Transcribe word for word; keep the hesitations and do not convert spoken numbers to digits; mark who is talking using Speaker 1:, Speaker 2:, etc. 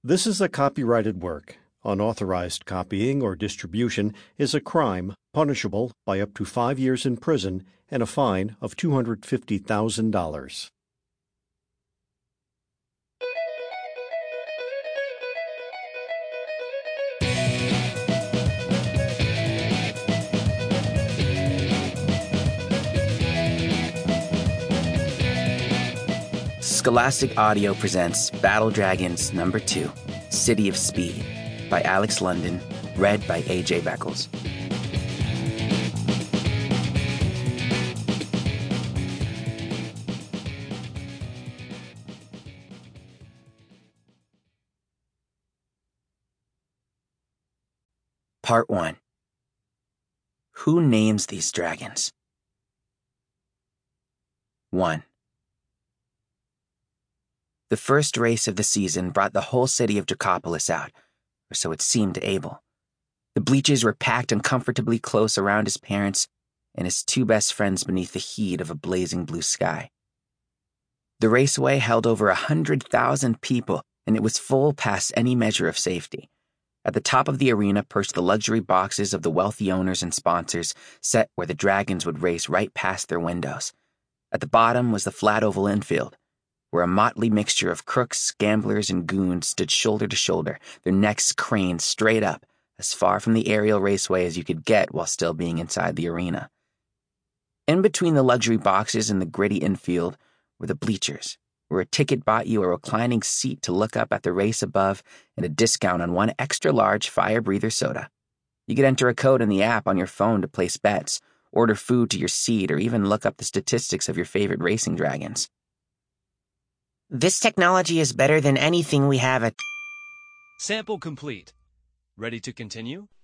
Speaker 1: This is a copyrighted work. Unauthorized copying or distribution is a crime punishable by up to five years in prison and a fine of two hundred fifty thousand dollars.
Speaker 2: Scholastic Audio presents Battle Dragons Number two, City of Speed, by Alex London, read by A J Beckles. Part one. Who names these dragons? one. The first race of the season brought the whole city of Dracopolis out, or so it seemed to Abel. The bleachers were packed uncomfortably close around his parents and his two best friends beneath the heat of a blazing blue sky. The raceway held over a hundred thousand people, and it was full past any measure of safety. At the top of the arena perched the luxury boxes of the wealthy owners and sponsors, set where the dragons would race right past their windows. At the bottom was the flat oval infield, where a motley mixture of crooks, gamblers, and goons stood shoulder to shoulder, their necks craned straight up, as far from the aerial raceway as you could get while still being inside the arena. In between the luxury boxes and the gritty infield were the bleachers, where a ticket bought you a reclining seat to look up at the race above and a discount on one extra-large fire breather soda. You could enter a code in the app on your phone to place bets, order food to your seat, or even look up the statistics of your favorite racing dragons.
Speaker 3: This technology is better than anything we have at...
Speaker 4: Sample complete. Ready to continue?